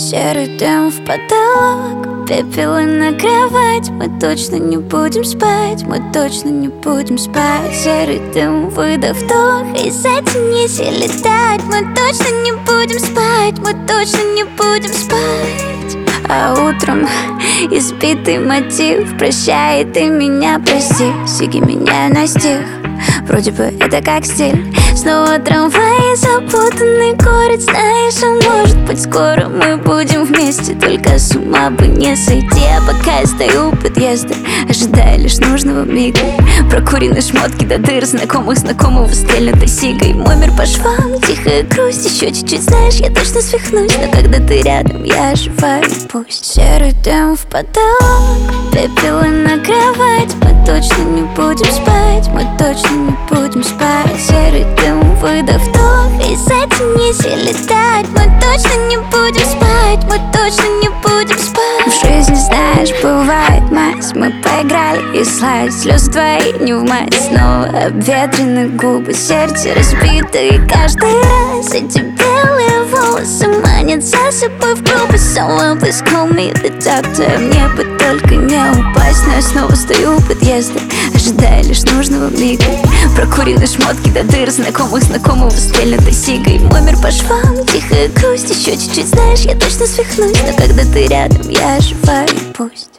Серый дым в потолок, пепелы на кровать. Мы точно не будем спать, мы точно не будем спать. Серый дым, выдох, вдох, из затяните летать. Мы точно не будем спать, мы точно не будем спать. А утром избитый мотив: прощай, ты меня прости. Сиги меня на стих, вроде бы это как стиль. Снова трамвай, запутанный город. Знаешь, а может быть скоро мы будем вместе. Только с ума бы не сойти. А пока я стою у подъезда, ожидая лишь нужного мига. Прокуренные шмотки до дыр, знакомого стрельнутой сигой. Мой мир по швам, тихая грусть. Еще чуть-чуть, знаешь, я точно свихнусь. Но когда ты рядом, я оживаю, пусть. Серый дым в потолок, пепелы на кровать. Мы точно не будем спать, мы точно не будем спать. Серый дым, выдох, вдох, и затяните летать. Мы точно не будем спать, мы точно не будем спать. В жизни, знаешь, бывает мать. Мы поиграли и слазь, слезы твои не в мать. Снова обветренные губы, сердце разбито. И каждый раз эти белые волосы манят за собой в группу. Someone please call me the doctor. Мне бы только не упасть, но я снова стою у подъезда, ожидая лишь нужного мига. Прокуренные шмотки до дыр, знакомого стрельнутой сигой. Мой мир по швам, тихая грусть. Еще чуть-чуть, знаешь, я точно свихнусь. Но когда ты рядом, я оживаю, пусть.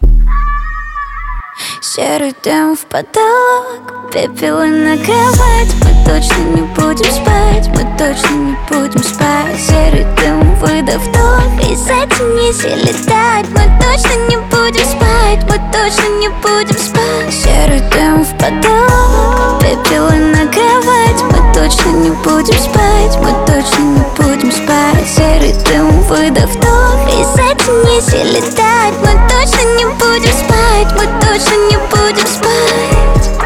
Серый дым в потолок, пепелы на кровать. Мы точно не будем спать, мы точно не будем спать. Серый дым, выдох, вдох, и затяните летать. Мы точно не будем спать, мы точно не будем спать. Серый дым в потолок, пепелы на кровать. Мы точно не будем спать, мы точно не будем спать. Серый дым, выдох, вдох, и затяните летать. Мы точно не будем спать, мы точно не будем спать.